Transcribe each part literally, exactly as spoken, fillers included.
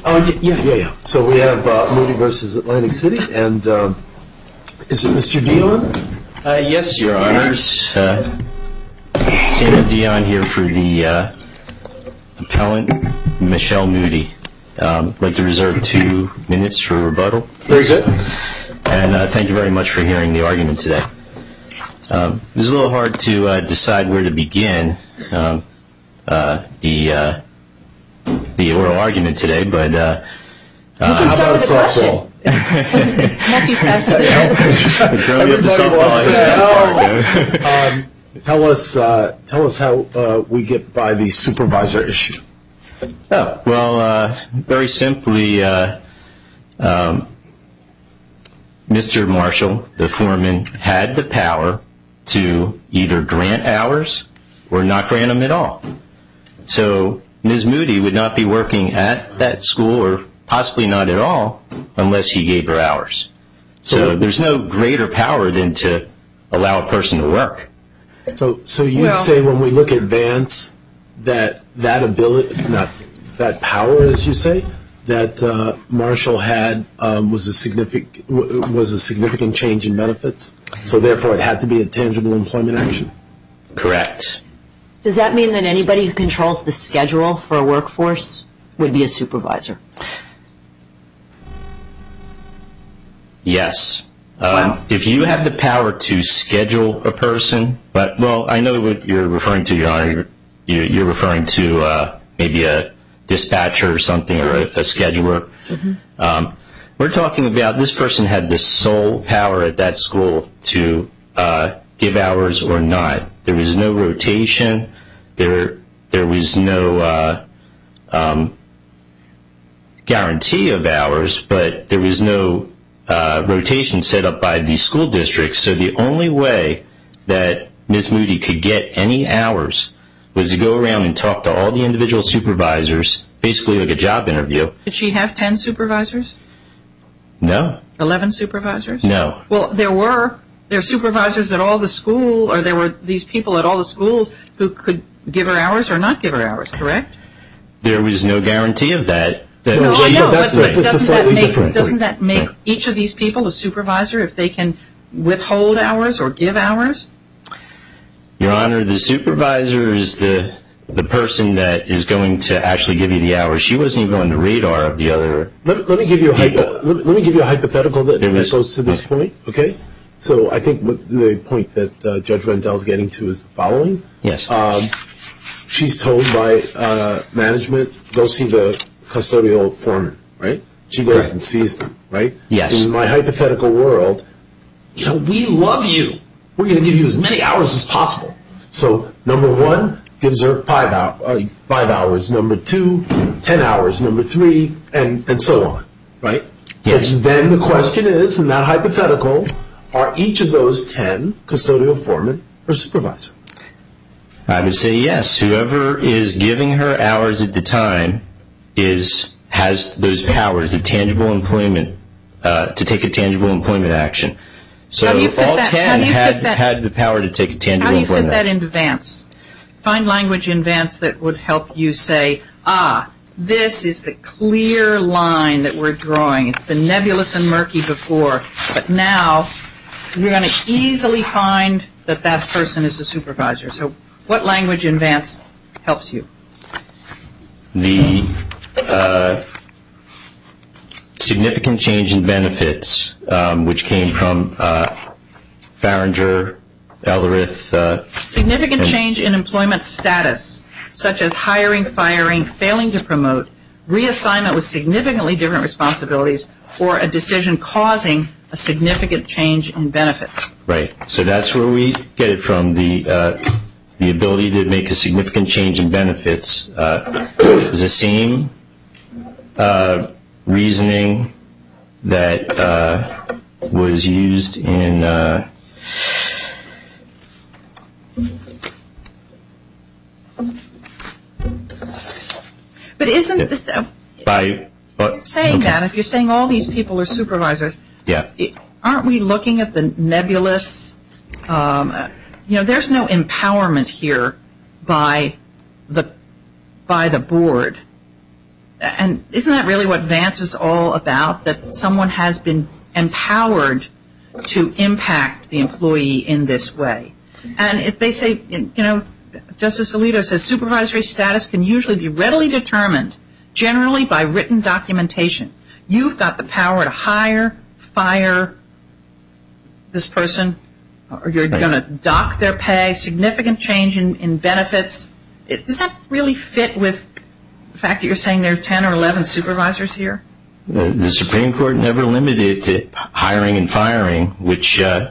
Oh, yeah, yeah, yeah. So we have uh, Moody versus Atlantic City, and um, is it Mister Dion? Uh, yes, Your Honors. Uh, Samuel Dion here for the uh, appellant, Michelle Moody. Um, I'd like to reserve two minutes for rebuttal. Very good. And uh, thank you very much for hearing the argument today. Um, it was a little hard to uh, decide where to begin um, uh, the uh, the oral argument today, but uh, uh, how about a softball? Multifaceted. Everybody wants to know. um, tell us, uh, tell us how uh, we get by the supervisor issue. Oh well, uh, very simply, uh, um, Mister Marshall, the foreman, had the power to either grant hours or not grant them at all. So Miz Moody would not be working at that school, or possibly not at all, unless he gave her hours. So, so there's no greater power than to allow a person to work. So, so you'd well, say when we look at Vance, that that ability, not that power, as you say, that uh, Marshall had um, was a significant was a significant change in benefits. So therefore, it had to be a tangible employment action. Correct. Does that mean that anybody who controls the schedule for a workforce would be a supervisor? Yes. Wow. Um, if you have the power to schedule a person, but, well, I know what you're referring to, Your Honor. You're, you're referring to uh, maybe a dispatcher or something, or a, a scheduler. Mm-hmm. Um, we're talking about this person had the sole power at that school to uh, give hours or not. There was no rotation. There, there was no uh, um, guarantee of hours, but there was no uh, rotation set up by the school district. So the only way that Miz Moody could get any hours was to go around and talk to all the individual supervisors, basically like a job interview. Did she have ten supervisors? No. Eleven supervisors? No. Well, there were there were supervisors at all the school, or there were these people at all the schools who could give her hours or not give her hours, correct? There was no guarantee of that. that No, I she, know, but that's a, doesn't, it's a that slightly make, different doesn't point. that make each of these people a supervisor if they can withhold hours or give hours? Your Honor, the supervisor is the the person that is going to actually give you the hours. She wasn't even on the radar of the other. Let, let me give you a hypo, let, let me give you a hypothetical that, was, that goes to this okay. point. Okay, so I think what the point that uh, Judge Rendell's getting to is the following. Yes. Um, she's told by uh, management, go see the custodial foreman, right? She goes Correct. and sees them, right? Yes. In my hypothetical world, you know, we love you. We're going to give you as many hours as possible. So number one gives her five, hour, uh, five hours. Number two, ten hours. Number three, and, and so on, right? Yes. So then the question is, in that hypothetical, are each of those ten custodial foremen or supervisor? I would say yes. Whoever is giving her hours at the time is has those powers, the tangible employment, uh, to take a tangible employment action. So all that, ten had, had the power to take a tangible employment action. How do you fit that into Vance? Find language in Vance that would help you say, ah, this is the clear line that we're drawing. It's been nebulous and murky before, but now you're going to easily find that that person is a supervisor. So what language in Vance helps you? The uh, significant change in benefits, um, which came from uh, Farringer, Ellerith. Uh, significant change in employment status, such as hiring, firing, failing to promote, reassignment with significantly different responsibilities, or a decision causing a significant change in benefits. Right. So that's where we get it from, the uh, the ability to make a significant change in benefits. Uh, is the same uh, reasoning that uh, was used in uh, but isn't the, uh, by uh, saying okay. that, if you're saying all these people are supervisors, yeah. it, aren't we looking at the nebulous, um, uh, you know, there's no empowerment here by the by the board and isn't that really what Vance is all about, that someone has been empowered to impact the employee in this way? And if they say, you know, Justice Alito says supervisory status can usually be readily determined, generally by written documentation. You've got the power to hire, fire this person, or you're right. going to dock their pay, significant change in, in benefits. It, does that really fit with the fact that you're saying there are ten or eleven supervisors here? The, the Supreme Court never limited it to hiring and firing, which uh,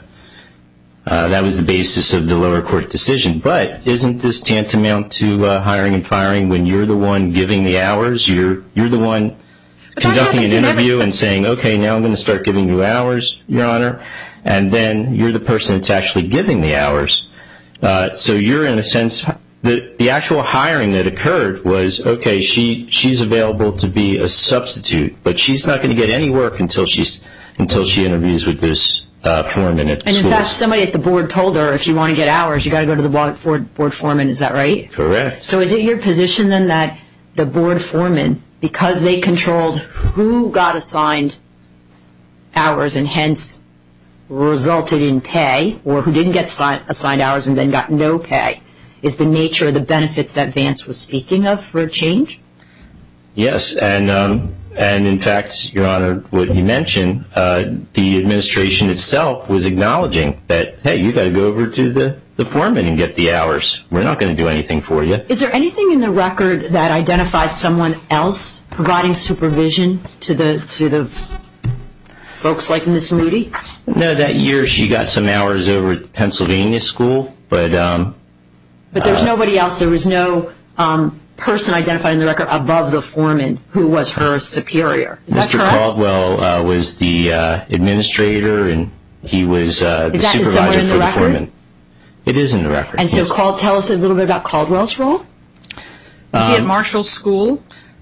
uh, that was the basis of the lower court decision. But isn't this tantamount to uh, hiring and firing when you're the one giving the hours? You're you're the one but conducting an interview and saying, okay, now I'm going to start giving you hours, Your Honor, and then you're the person that's actually giving the hours. Uh, so you're in a sense. The, the actual hiring that occurred was, okay, she she's available to be a substitute, but she's not going to get any work until she's until she interviews with this uh, foreman at the And in schools. fact, somebody at the board told her, if you want to get hours, you got to go to the board, board foreman. Is that right? Correct. So is it your position then that the board foreman, because they controlled who got assigned hours and hence resulted in pay, or who didn't get assi- assigned hours and then got no pay, is the nature of the benefits that Vance was speaking of for a change? Yes, and um, and in fact, Your Honor, what you mentioned, uh, the administration itself was acknowledging that, hey, you got to go over to the, the foreman and get the hours. We're not going to do anything for you. Is there anything in the record that identifies someone else providing supervision to the to the folks like Miz Moody? No, that year she got some hours over at the Pennsylvania school, but um, But there's uh, nobody else. There was no um, person identified in the record above the foreman who was her superior. Is that Mister correct? Caldwell uh, was the uh, administrator, and he was uh, the Is that somewhere supervisor in the for the record? foreman. It is in the record. And so yes. Cal- tell us a little bit about Caldwell's role. Is he at Marshall School?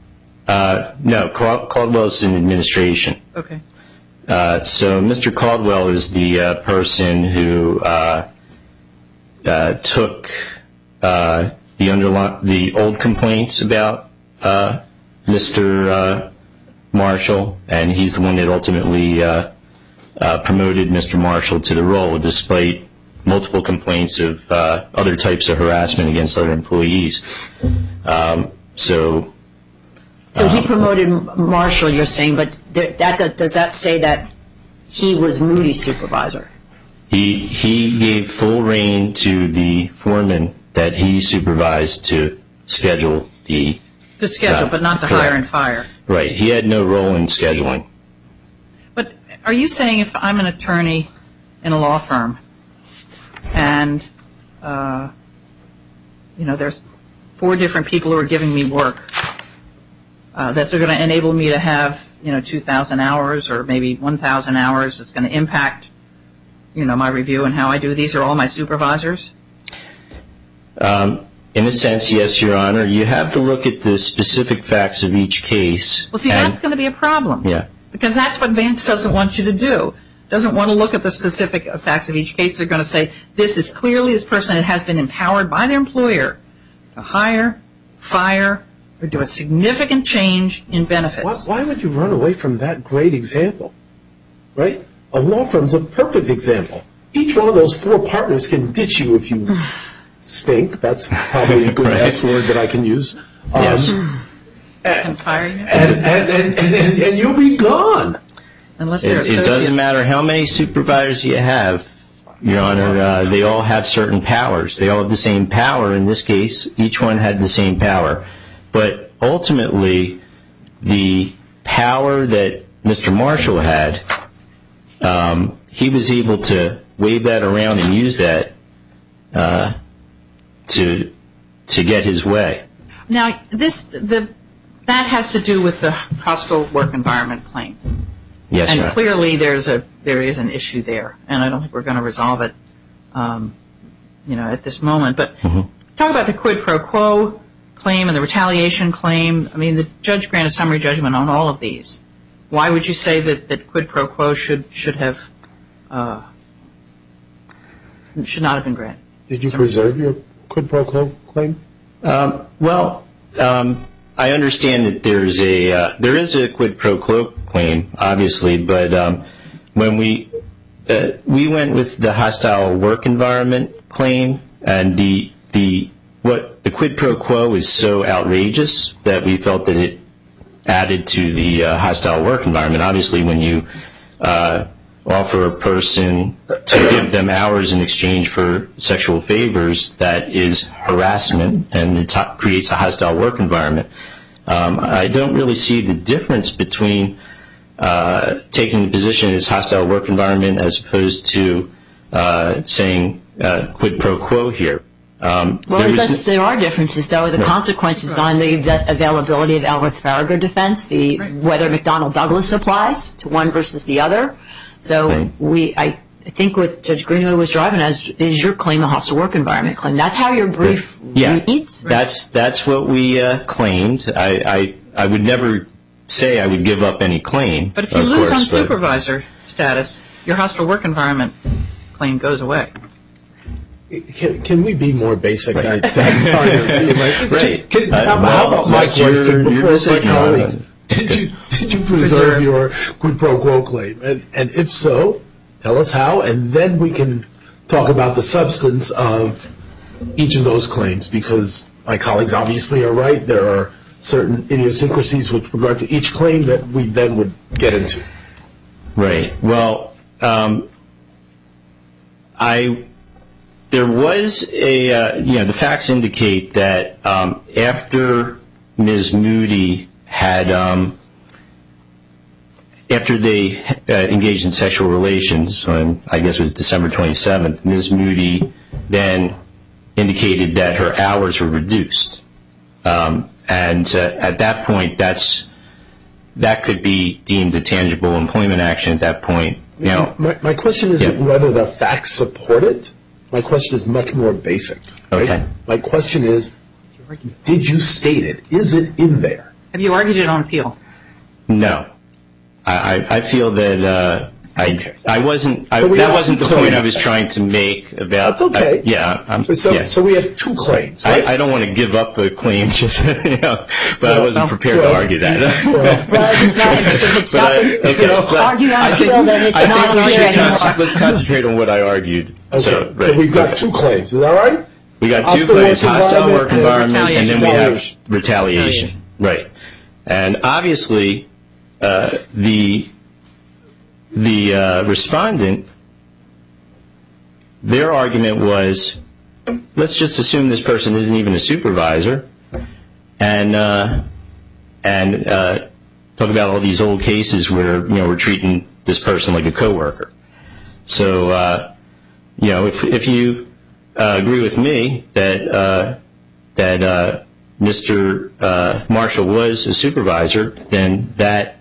Uh, no, Cal- Caldwell's in administration. Okay. Uh, so Mister Caldwell is the uh, person who uh, uh, took uh, the underli- the old complaints about uh, Mister Uh, Marshall, and he's the one that ultimately uh, uh, promoted Mister Marshall to the role, despite multiple complaints of uh, other types of harassment against other employees. Um, so. So he promoted Marshall, you're saying, but there, that does that say that he was Moody's supervisor? He he gave full reign to the foreman that he supervised to schedule the... To schedule, uh, but not to correct. hire and fire. Right. He had no role in scheduling. But are you saying if I'm an attorney in a law firm and, uh, you know, there's four different people who are giving me work, uh, that they're going to enable me to have, you know, two thousand hours or maybe one thousand hours that's going to impact, you know, my review and how I do? These are all my supervisors? Um, in a sense, yes, Your Honor. You have to look at the specific facts of each case. Well, see, and, that's going to be a problem. Yeah. Because that's what Vance doesn't want you to do. Doesn't want to look at the specific facts of each case. They're going to say, this is clearly this person that has been empowered by their employer to hire, fire, or do a significant change in benefits. Why, why would you run away from that great example? Right? A law firm's a perfect example. Each one of those four partners can ditch you if you stink. That's probably a good Right. S word that I can use. Um, Yes. And fire you. And, and, and, and, and, and you'll be gone. Unless they're It, it associates. doesn't matter how many supervisors you have, Your Honor. Uh, they all have certain powers. They all have the same power. In this case, each one had the same power. But ultimately, the power that Mister Marshall had, um, he was able to wave that around and use that uh, to to get his way. Now, this the that has to do with the hostile work environment claim. Yes, And Your Honor. clearly there's a there is an issue there, and I don't think we're going to resolve it, um, you know, at this moment. But Mhm. talk about the quid pro quo claim and the retaliation claim. I mean, the judge granted summary judgment on all of these. Why would you say that, that quid pro quo should should have uh, should not have been granted? Did you preserve your quid pro quo claim? Um, well, um, I understand that there's a uh, there is a quid pro quo claim, obviously, but um, when we uh, we went with the hostile work environment claim, and the the what the quid pro quo is so outrageous that we felt that it added to the uh, hostile work environment. Obviously, when you uh, offer a person to give them hours in exchange for sexual favors, that is harassment, and it creates a hostile work environment. Um, I don't really see the difference between uh, taking the position as hostile work environment as opposed to uh, saying uh, quid pro quo here. Um, well, there, that's, there are differences, though. The right. consequences right. on the availability of Ellsworth-Farragher defense, the right. whether McDonnell-Douglas applies to one versus the other. So right. we, I, I think what Judge Greenaway was driving at is your claim a hostile work environment claim. That's how your brief yeah. reads? That's, that's what we uh, claimed. I, I, I would never say I would give up any claim. But if you lose course, on supervisor status, your hostile work environment claim goes away. Can, can we be more basic? Right. I, I, right. Can, uh, how, well, how about my question your, before your my colleagues? Did you did you preserve your quid pro quo claim? And, and if so, tell us how, and then we can talk about the substance of each of those claims, because my colleagues obviously are right. There are certain idiosyncrasies with regard to each claim that we then would get into. Right. Well, um, I... There was a, uh, you know, the facts indicate that um, after Miz Moody had, um, after they uh, engaged in sexual relations on, I guess it was December twenty-seventh, Miz Moody then indicated that her hours were reduced. Um, and uh, at that point, that's, that could be deemed a tangible employment action at that point. You know, my, my question isn't yeah. whether the facts support it. My question is much more basic. Right? Okay. My question is, did you state it? Is it in there? Have you argued it on appeal? No. I, I, I feel that uh, I okay. I wasn't. I, that wasn't the point I was trying to make about. That's okay. I, yeah. I'm, so, yeah. so we have two claims. Right? I, I don't want to give up a claim, just you know, but well, I wasn't prepared well, to argue that. Well, well if it's not, if it's not, I, okay, if it's argued on appeal, then it's I not think we here should anymore. con- let's concentrate on what I argued. Okay. So, right. so we've got okay. two claims. Is that right? We got hostile two claims: work hostile work environment, and then we have retaliation. retaliation. Right. And obviously, uh, the the uh, respondent, their argument was, let's just assume this person isn't even a supervisor, and uh, and uh, talk about all these old cases where you know we're treating this person like a coworker. So uh, you know, if if you uh, agree with me that uh, that uh, Mister Uh, Marshall was a supervisor, then that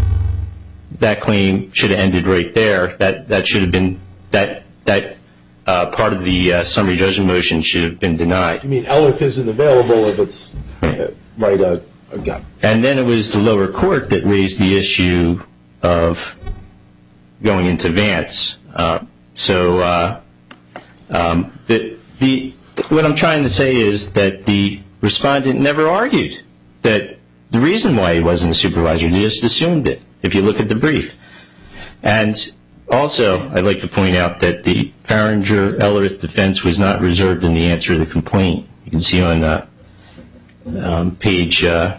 that claim should have ended right there. That that should have been that that uh, part of the uh, summary judgment motion should have been denied. You mean Ellsworth isn't available if it's right? Uh, right uh, uh, got. And then it was the lower court that raised the issue of going into Vance. Uh, so uh, um, the the what I'm trying to say is that the respondent never argued that the reason why he wasn't a supervisor, they just assumed it, if you look at the brief. And also, I'd like to point out that the Farringer-Ellsworth defense was not reserved in the answer to the complaint. You can see on uh, um, page... Uh,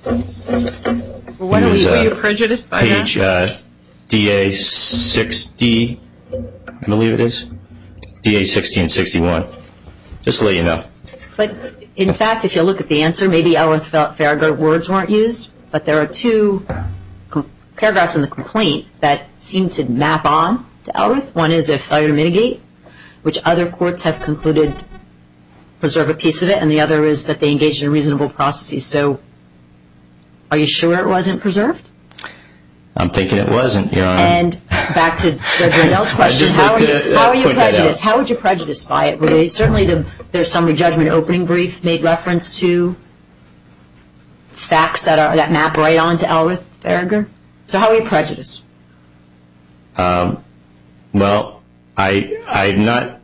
well, what was, were you prejudiced by page, that? Page uh, D A sixty, I believe it is. D A sixty and sixty-one. Just to let you know. But in fact, if you look at the answer, maybe Ellsworth-Farragut words weren't used, but there are two com- paragraphs in the complaint that seem to map on to Ellsworth. One is a failure to mitigate, which other courts have concluded preserve a piece of it, and the other is that they engaged in reasonable processes. So are you sure it wasn't preserved? I'm thinking it wasn't, Your Honor. And back to Judge Rendell's question, how, like are, you, to, uh, how are you prejudiced? How would you prejudice by it? Were they, certainly the, their summary judgment opening brief made reference to facts that are that map right on to Ellsworth-Farragut. So how are you prejudiced? Um, well, I, I'm not,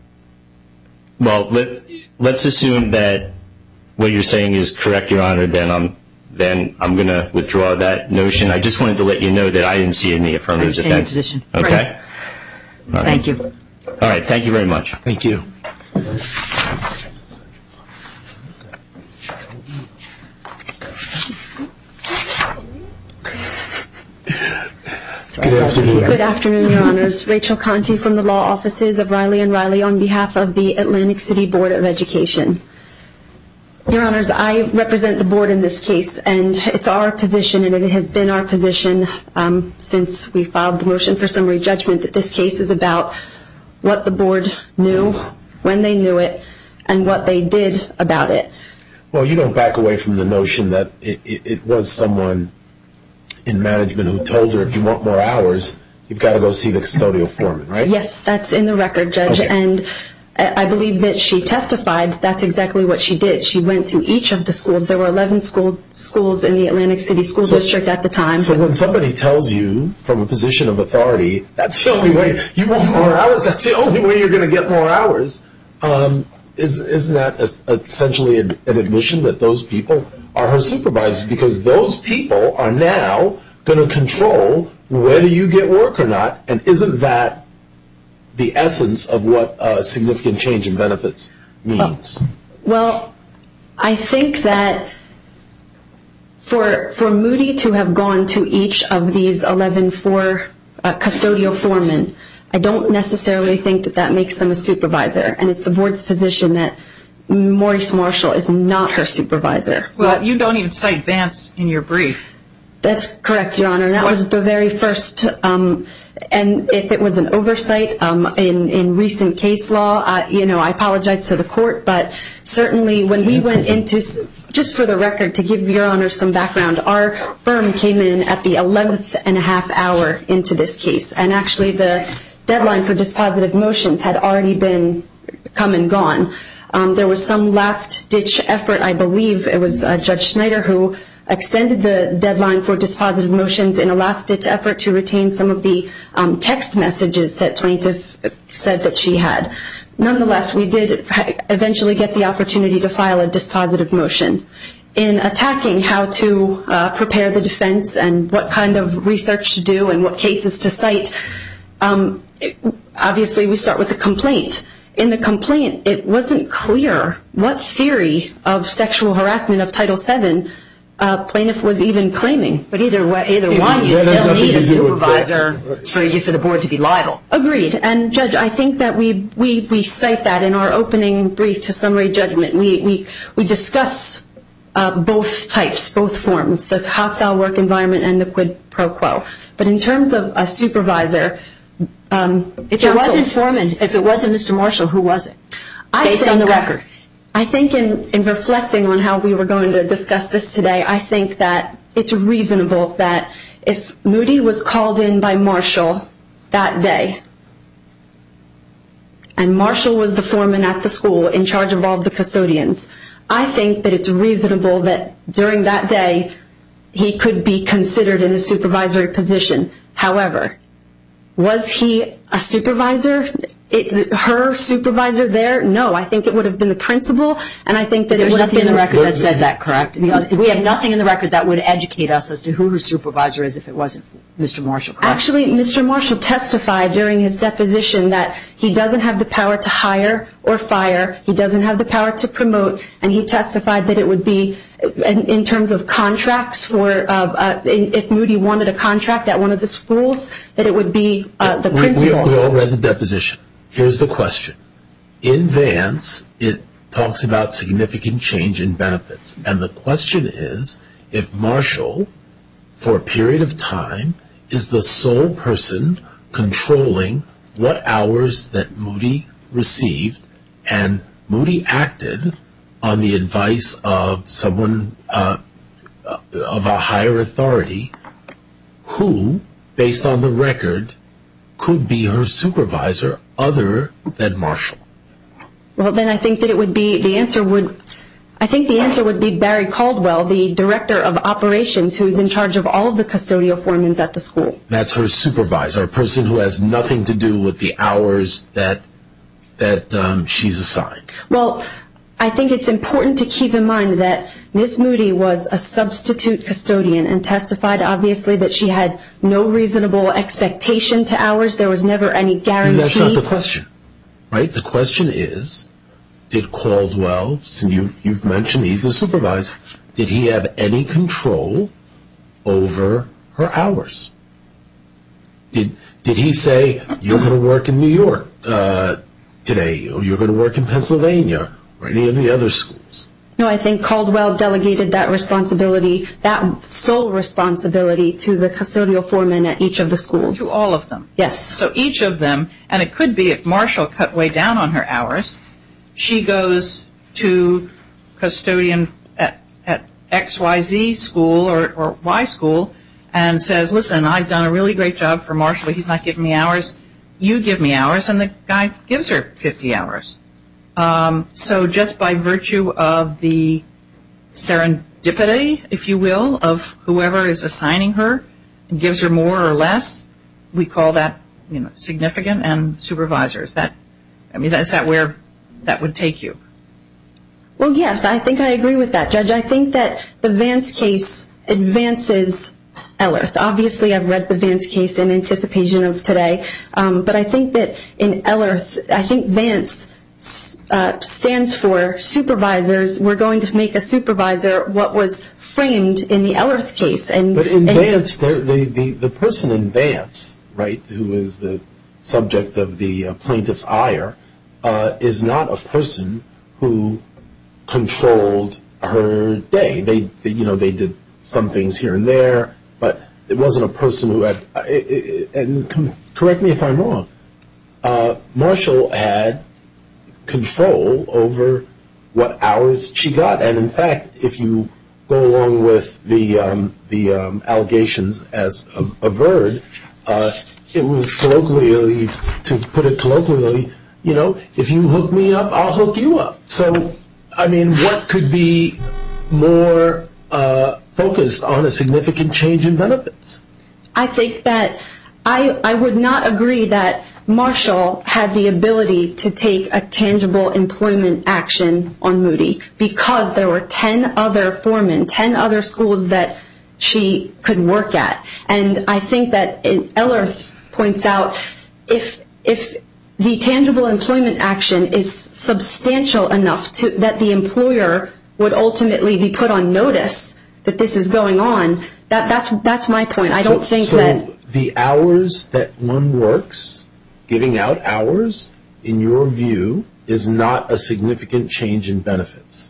well, let, let's assume that what you're saying is correct, Your Honor, then I'm then I'm going to withdraw that notion. I just wanted to let you know that I didn't see any affirmative defense. I understand your position. Okay? Right. All right. Thank you. All right. Thank you very much. Thank you. Good afternoon. Good afternoon, Your Honors. Rachel Conti from the law offices of Riley and Riley on behalf of the Atlantic City Board of Education. Your Honors, I represent the board in this case, and it's our position, and it has been our position um, since we filed the motion for summary judgment, that this case is about what the board knew, when they knew it, and what they did about it. Well, you don't back away from the notion that it, it, it was someone in management who told her, if you want more hours, you've got to go see the custodial foreman, right? Yes, that's in the record, Judge, Okay. and I believe that she testified that's exactly what she did. She went to each of the schools. There were eleven school, schools in the Atlantic City School So- District at the time. So when somebody tells you from a position of authority, that's the only way, you want more hours, that's the only way you're going to get more hours, um, is, isn't that a, essentially an, an admission that those people are her supervisors, because those people are now going to control whether you get work or not, and isn't that the essence of what a significant change in benefits means? Well, I think that for for Moody to have gone to each of these eleven for uh, custodial foremen, I don't necessarily think that that makes them a supervisor, and it's the board's position that Maurice Marshall is not her supervisor. Well, you don't even cite Vance in your brief. That's correct, Your Honor. That What- was the very first, um, and if it was an oversight um, in, in recent case law, uh, you know, I apologize to the court, but certainly when we went into, s- just for the record, to give Your Honor some background, our firm came in at the eleventh and a half hour into this case, and actually the deadline for dispositive motions had already been come and gone. Um, there was some last-ditch effort, I believe, it was uh, Judge Schneider who extended the deadline for dispositive motions in a last-ditch effort to retain some of the um, text messages that plaintiff said that she had. Nonetheless, we did eventually get the opportunity to file a dispositive motion. In attacking how to uh, prepare the defense and what kind of research to do and what cases to cite, um, it, obviously we start with the complaint. In the complaint, it wasn't clear what theory of sexual harassment of Title seven Uh, plaintiff was even claiming. But either way, either one, you That has still nothing need to a do with supervisor that. for you for the board to be liable. Agreed. And Judge, I think that we we, we cite that in our opening brief to summary judgment. We we we discuss uh, both types, both forms, the hostile work environment and the quid pro quo. But in terms of a supervisor, um, If it counsel- wasn't Foreman, if it wasn't Mister Marshall, who was it? I Based on the think- record. I think in, in reflecting on how we were going to discuss this today, I think that it's reasonable that if Moody was called in by Marshall that day, and Marshall was the foreman at the school in charge of all of the custodians, I think that it's reasonable that during that day he could be considered in a supervisory position. However, was he a supervisor? It, her supervisor there? No, I think it would have been the principal, and I think that There's it would have nothing in been the record that says that, correct? The other- We have nothing in the record that would educate us as to who her supervisor is if it wasn't Mister Marshall, correct? Actually, Mister Marshall testified during his deposition that he doesn't have the power to hire or fire, he doesn't have the power to promote, and he testified that it would be, in, in terms of contracts for, uh, uh, in, if Moody wanted a contract at one of the schools, that it would be uh, the We- we- principal. We all read the deposition. Here's the question. In Vance, it talks about significant change in benefits. And the question is, if Marshall, for a period of time, is the sole person controlling what hours that Moody received, and Moody acted on the advice of someone uh, of a higher authority, who, based on the record, could be her supervisor other than Marshall? Well, then I think that it would be, the answer would, I think the answer would be Barry Caldwell, the director of operations, who's in charge of all of the custodial foremans at the school. That's her supervisor, a person who has nothing to do with the hours that that um, she's assigned. Well, I think it's important to keep in mind that Miz Moody was a substitute custodian and testified, obviously, that she had no reasonable expectation to hours. There was never any guarantee. That's not the question, right? The question is, did Caldwell, and you, you've mentioned he's a supervisor, did he have any control over her hours? Did did he say, you're going to work in New York uh, today, or you're going to work in Pennsylvania, or any of the other schools? No, I think Caldwell delegated that responsibility, that sole responsibility, to the custodial foreman at each of the schools. To all of them? Yes. So each of them, and it could be if Marshall cut way down on her hours, she goes to custodian at, at X Y Z school or, or Y school and says, listen, I've done a really great job for Marshall. He's not giving me hours. You give me hours. And the guy gives her fifty hours. Um, so just by virtue of the serendipity, if you will, of whoever is assigning her and gives her more or less, we call that, you know, significant and supervisors. That, I mean, is that where that would take you? Well, yes, I think I agree with that, Judge. I think that the Vance case advances Ellerth. Obviously, I've read the Vance case in anticipation of today, um, but I think that in Ellerth, I think Vance uh, stands for supervisors. We're going to make a supervisor what was framed in the Ellerth case. And, but in and Vance, the, the, the person in Vance, right, who is the subject of the uh, plaintiff's ire, uh, is not a person who controlled her day. They, they, you know, they did some things here and there, but it wasn't a person who had, uh, it, it, and com- correct me if I'm wrong, uh, Marshall had control over what hours she got. And in fact, if you go along with the um, the um, allegations as averred, uh, it was colloquially, to put it colloquially, you know, if you hook me up, I'll hook you up. So, I mean, what could be more uh, focused on a significant change in benefits? I think that I, I would not agree that Marshall had the ability to take a tangible employment action on Moody because there were ten other foremen, ten other schools that she could work at. And I think that Ellerth points out if if the tangible employment action is substantial enough to that the employer would ultimately be put on notice that this is going on, that that's that's my point. I don't so, think so that the hours that one works, giving out hours, in your view, is not a significant change in benefits.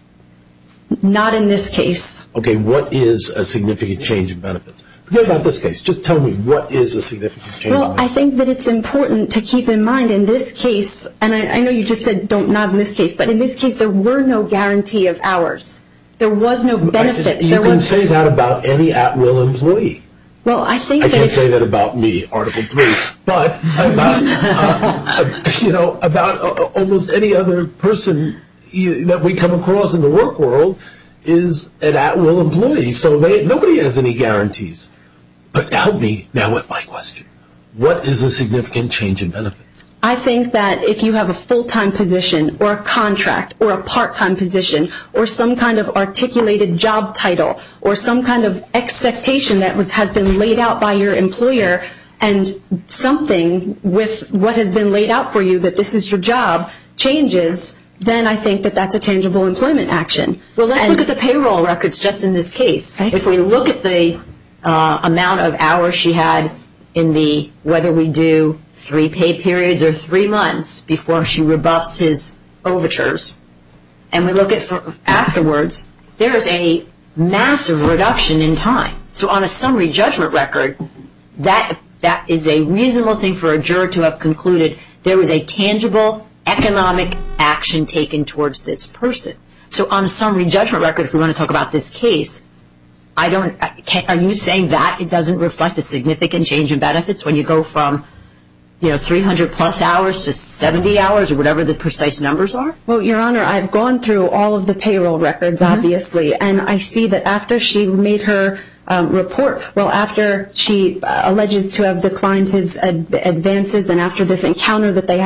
Not in this case. Okay, what is a significant change in benefits? Forget about this case. Just tell me, what is a significant change well, in benefits? I think that it's important to keep in mind in this case, and I, I know you just said don't not in this case, but in this case there were no guarantee of hours. There was no benefits. You there can was, say that about any at-will employee. Well, I think I that can't say that about me, Article three, but about, uh, you know, about uh, almost any other person that we come across in the work world is an at-will employee. So they, nobody has any guarantees. But help me now with my question. What is a significant change in benefits? I think that if you have a full-time position or a contract or a part-time position or some kind of articulated job title or some kind of expectation that was has been laid out by your employer and something with what has been laid out for you that this is your job changes, then I think that that's a tangible employment action. Well, let's and, look at the payroll records just in this case. Okay. If we look at the uh, amount of hours she had in the, whether we do three pay periods or three months before she rebuffs his overtures, and we look at for afterwards, there is a massive reduction in time. So on a summary judgment record, that that is a reasonable thing for a juror to have concluded there was a tangible economic action taken towards this person. So on a summary judgment record, if we want to talk about this case, I don't. Can, are you saying that it doesn't reflect a significant change in benefits when you go from, you know, three hundred plus hours to seventy hours or whatever the precise numbers are? Well, Your Honor, I've gone through all of the payroll records, mm-hmm. obviously, and I see that after she made her um, report, well, after she uh, alleges to have declined his ad- advances and after this encounter that they had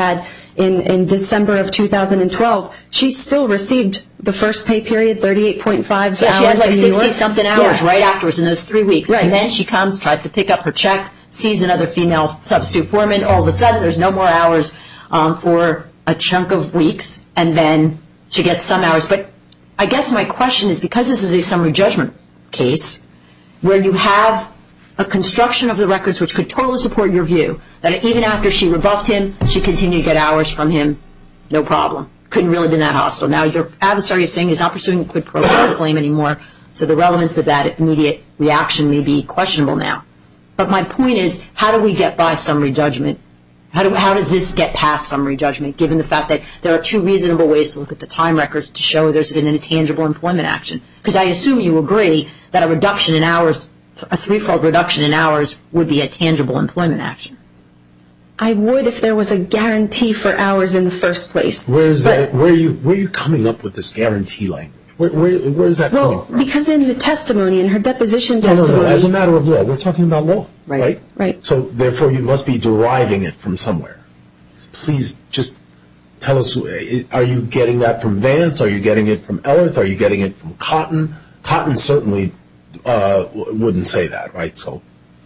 in, in December of two thousand twelve, she still received the first pay period, thirty-eight point five yeah, hours. She had like in New York. sixty-something hours yeah. right afterwards in those three weeks. Right. And then she comes, tries to pick up her check, sees another female substitute foreman. All of a sudden, there's no more hours um, for a chunk of weeks, and then she gets some hours. But I guess my question is, because this is a summary judgment case, where you have a construction of the records which could totally support your view, that even after she rebuffed him, she continued to get hours from him, no problem. Couldn't really been that hostile. Now, your adversary is saying he's not pursuing a quid pro quo claim anymore, so the relevance of that immediate reaction may be questionable now. But my point is, how do we get by summary judgment? How, do, how does this get past summary judgment, given the fact that there are two reasonable ways to look at the time records to show there's been an intangible employment action? Because I assume you agree that a reduction in hours, a threefold reduction in hours, would be a tangible employment action. I would if there was a guarantee for hours in the first place. Where is but, that? Where are you? Where are you coming up with this guarantee language? Where, where, where is that well, coming from? because in the testimony, in her deposition no, testimony. no, no. As a matter of law, we're talking about law, right? Right. right. So therefore, you must be deriving it from somewhere. So please, just tell us. Are you getting that from Vance? Are you getting it from Ellerth? Are you getting it from Cotton? Cotton certainly uh, wouldn't say that, right? So.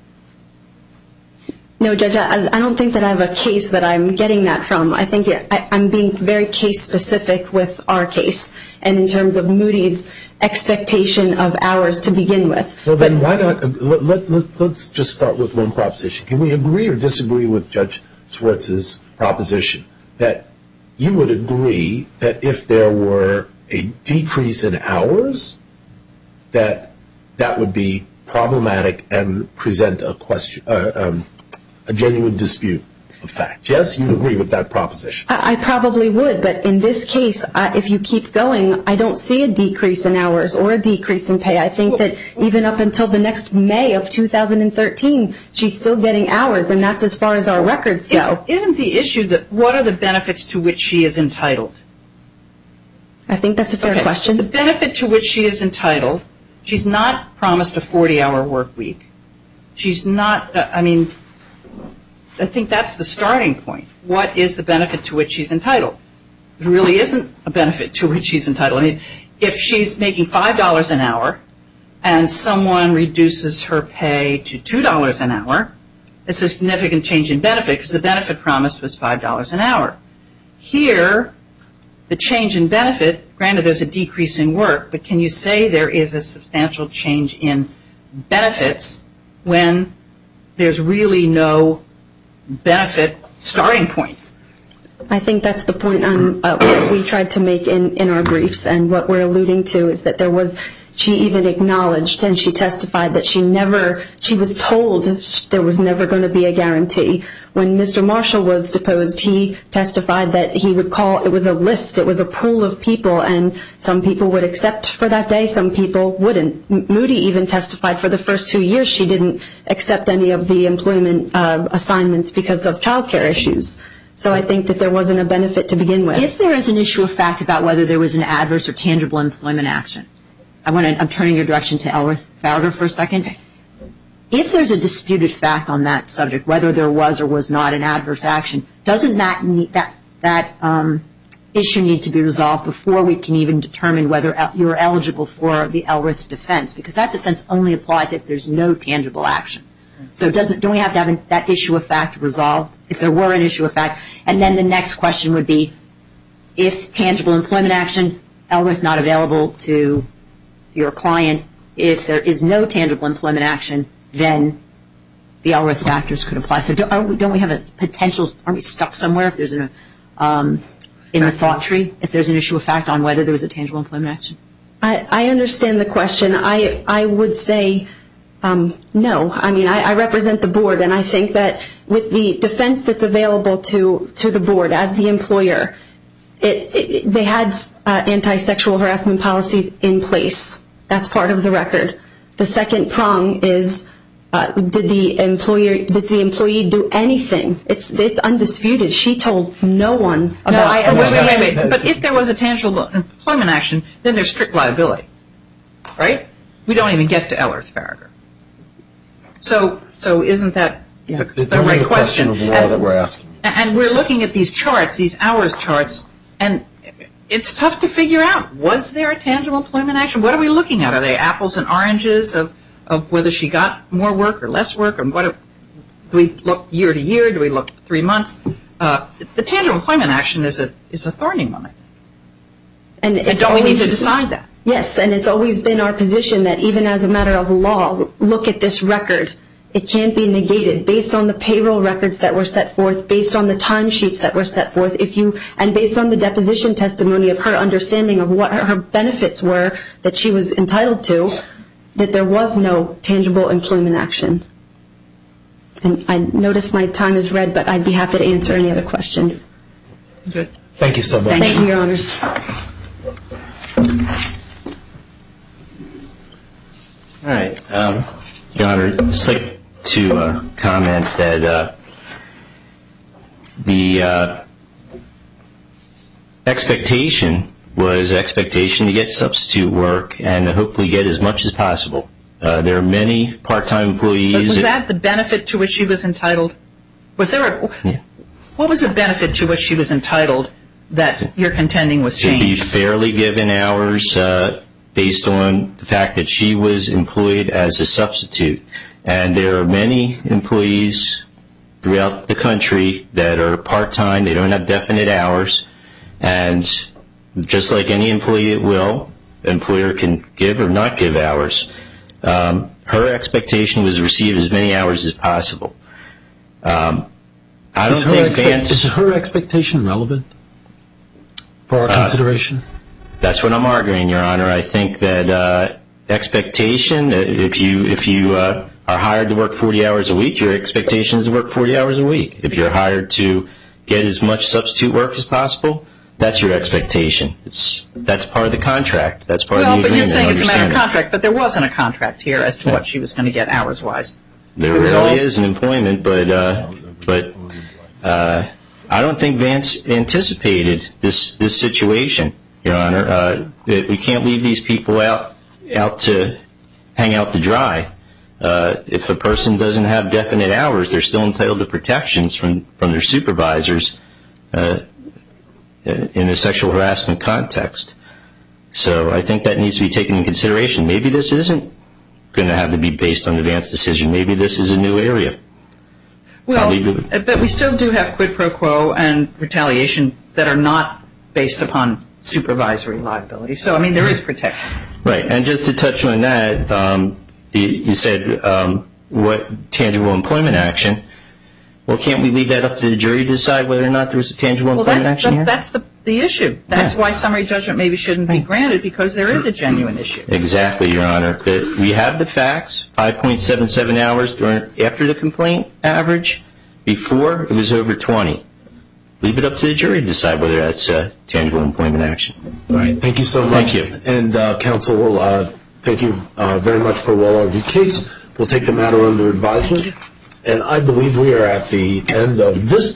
No, Judge, I, I don't think that I have a case that I'm getting that from. I think it, I, I'm being very case-specific with our case, and in terms of Moody's expectation of hours to begin with. Well, then why not, let, let, let, let's just start with one proposition. Can we agree or disagree with Judge Schwartz's proposition that you would agree that if there were a decrease in hours, that that would be problematic and present a question, uh, um, a genuine dispute of fact? Yes, you'd agree with that proposition. I, I probably would, but in this case, uh, if you keep going, I don't see a decrease in hours or a decrease in pay. I think that even up until the next May of two thousand thirteen, she's still getting hours, and that's as far as our records go. Isn't, isn't the issue that what are the benefits to which she is entitled? I think that's a fair okay. question. The benefit to which she is entitled, she's not promised a forty-hour work week. She's not, uh, I mean, I think that's the starting point. What is the benefit to which she's entitled? There really isn't a benefit to which she's entitled. I mean, if she's making five dollars an hour and someone reduces her pay to two dollars an hour, it's a significant change in benefit because the benefit promised was five dollars an hour. Here, the change in benefit, granted there's a decrease in work, but can you say there is a substantial change in benefits when there's really no benefit starting point? I think that's the point on uh, what we tried to make in, in our briefs, and what we're alluding to is that there was, she even acknowledged and she testified that she never, she was told there was never going to be a guarantee. When Mister Marshall was deposed, he testified that he would call, it was a list, it was a pool of people, and some people would accept for that day, some people wouldn't. M- Moody even testified for the first two years she didn't accept any of the employment uh, assignments because of child care issues. So I think that there wasn't a benefit to begin with. If there is an issue of fact about whether there was an adverse or tangible employment action, I want to, I'm turning your direction to Elworth Farragher for a second. If there's a disputed fact on that subject, whether there was or was not an adverse action, doesn't that need, that that um, issue need to be resolved before we can even determine whether you're eligible for the Elworth defense? Because that defense only applies if there's no tangible action. So doesn't don't we have to have that issue of fact resolved if there were an issue of fact? And then the next question would be, if tangible employment action, Elworth not available to your client, if there is no tangible employment action, then the Elworth factors could apply. So don't, aren't we, don't we have a potential, aren't we stuck somewhere if there's an, um, in the thought tree, if there's an issue of fact on whether there was a tangible employment action? I, I understand the question. I, I would say um, no. I mean, I, I represent the board, and I think that with the defense that's available to, to the board as the employer, it, it, they had uh, anti-sexual harassment policies in place. That's part of the record. The second prong is, uh, did the employer, did the employee do anything? It's it's undisputed. She told no one about. No, I understand. No, But, but if there was a tangible employment action, then there's strict liability, right? We don't even get to Elworth Farragher. So, so isn't that Yeah. It's the only right a question of law And- that we're asking. And we're looking at these charts, these hours charts, and it's tough to figure out, was there a tangible employment action? What are we looking at? Are they apples and oranges of, of whether she got more work or less work? And what, do we look year to year? Do we look three months? Uh, the tangible employment action is a, is a thorny one, I think. And, And it's don't we need always- to decide that? Yes, and it's always been our position that even as a matter of law, look at this record. It can't be negated based on the payroll records that were set forth, based on the timesheets that were set forth, if you, and based on the deposition testimony of her understanding of what her benefits were that she was entitled to, that there was no tangible employment action. And I notice my time is red, but I'd be happy to answer any other questions. Good. Thank you so much. Thank you, Your Honors. All right. Um, Your Honor, I'd just like to uh, comment that uh, the uh, expectation was expectation to get substitute work and to hopefully get as much as possible. Uh, there are many part-time employees. But was that the benefit to which she was entitled? Was there a, Yeah. what was the benefit to which she was entitled that you're contending was to be changed? fairly given hours uh, based on the fact that she was employed as a substitute. And there are many employees throughout the country that are part-time. They don't have definite hours. And just like any employee at will, an employer can give or not give hours. Um, her expectation was to receive as many hours as possible. Um, I don't Is her, think expe- Vance... is her expectation relevant for our Uh, consideration? That's what I'm arguing, Your Honor. I think that uh, expectation, uh, if you if you uh, are hired to work forty hours a week, your expectation is to work forty hours a week. If you're hired to get as much substitute work as possible, that's your expectation. It's that's part of the contract. That's part Well, of the but agreement. you're saying it's a matter of Understand that. contract, but there wasn't a contract here as to what she was going to get hours-wise. There It was really all- is an employment, but uh, but uh, I don't think Vance anticipated this this situation, Your Honor. Uh, that we can't leave these people out out to hang out to dry. Uh, if a person doesn't have definite hours, they're still entitled to protections from, from their supervisors uh, in a sexual harassment context. So I think that needs to be taken into consideration. Maybe this isn't going to have to be based on the Vance decision. Maybe this is a new area. Well, I'll leave it- uh, but we still do have quid pro quo and retaliation that are not based upon supervisory liability. So, I mean, there is protection. Right, and just to touch on that, um, you, you said um, what tangible employment action. Well, can't we leave that up to the jury to decide whether or not there was a tangible Well, employment that's action the, here? that's the, the issue. That's Yeah. why summary judgment maybe shouldn't be granted, because there is a genuine issue. Exactly, Your Honor. That we have the facts, five point seven seven hours during after the complaint average. Before, it was over twenty. Leave it up to the jury to decide whether that's a tangible employment action. All right. Thank you so much. Thank you. And uh, counsel, will, uh, thank you uh, very much for a well-argued case. We'll take the matter under advisement. And I believe we are at the end of this